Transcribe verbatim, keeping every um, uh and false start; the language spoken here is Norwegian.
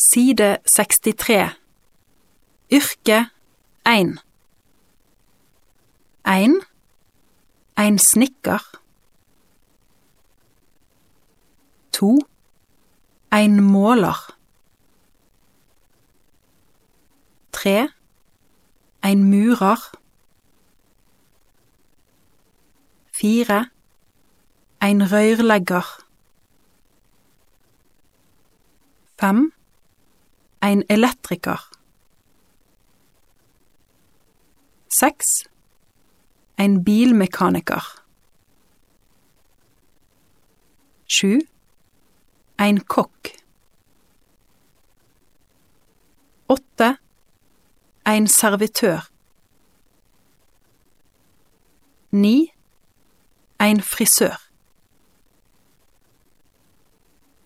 Side sekstitre. Yrke ein. Ein. Ein snikker. To. Ein måler. Tre. Ein murer. Fire. Ein rørlegger. Fem. Ein elektriker. Seks. Ein bilmekaniker. Sju. Ein kokk. Åtte. Ein servitør. Ni. Ein frisør.